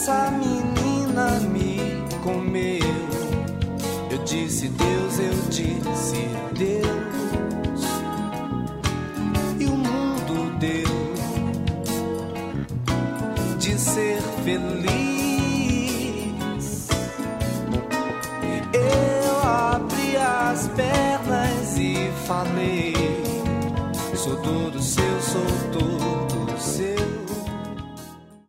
essa menina me comeu. Eu disse Deus, e o mundo deu de ser feliz. Eu abri as pernas e falei: sou todo seu, sou todo